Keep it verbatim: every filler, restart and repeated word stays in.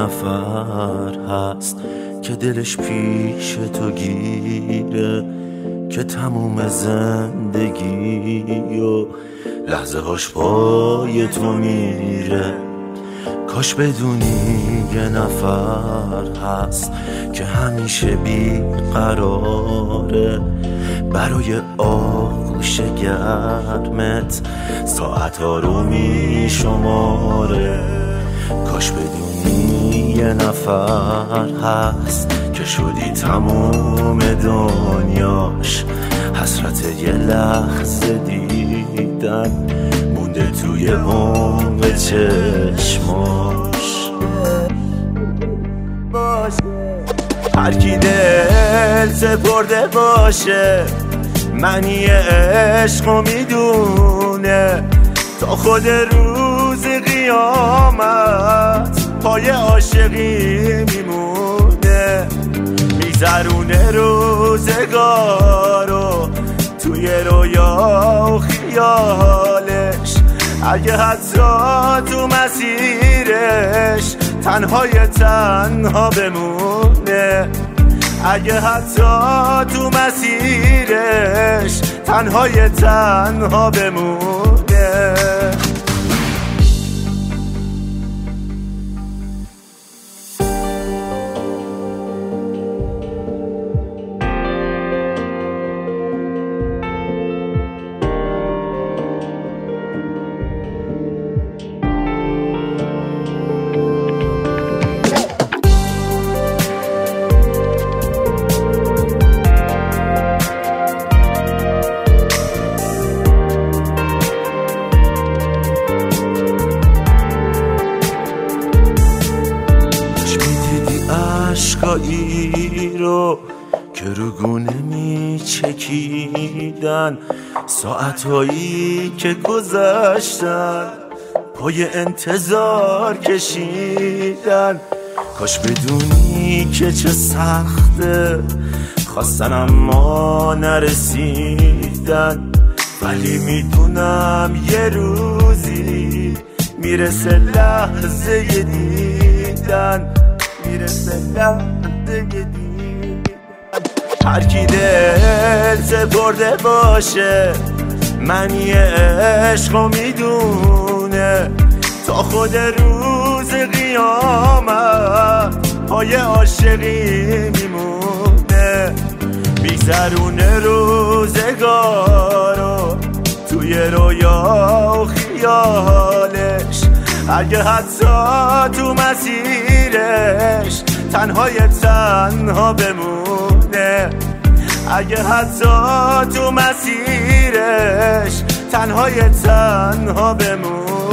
نفر هست که دلش پیش تو گیره، که تموم زندگی و لحظه هاش پای تو میره. کاش بدونی یه نفر هست که همیشه بیقراره، برای آغوش گرمت ساعت ها رو می شماره. کاش بدونی یه نفر هست که شدی تموم دنیاش، حسرت یه لحظه دیدن مونده توی عمق چشماش. هر کی دل سپرده باشه معنی عشقو میدونه، تا خود روز قیامت پای عاشقی میمونه. میگذرونه روزگارو توی رویا و خیالش، اگه حتی تو مسیرش تنهای تنها بمونه. اگه حتی تو مسیرش تنهای تنها بمونه. عشقایی رو که رو گونه می چکیدن، ساعتهایی که گذشتن پای انتظار کشیدن. کاش بدونی که چه سخته خواستن اما نرسیدن، ولی میدونم یه روزی میرسه لحظه دیدن، میرسه لحظه دیدن. هر کی دل سپرده باشه معنی عشقو میدونه، تا خود روز قیامت پای عاشقی میمونه. میگذرونه روزگارو توی رویا و خیالش، اگه حتی تو مسیرش تنهای تنها بمونه. اگه حتی تو مسیرش تنهای تنها بمونه.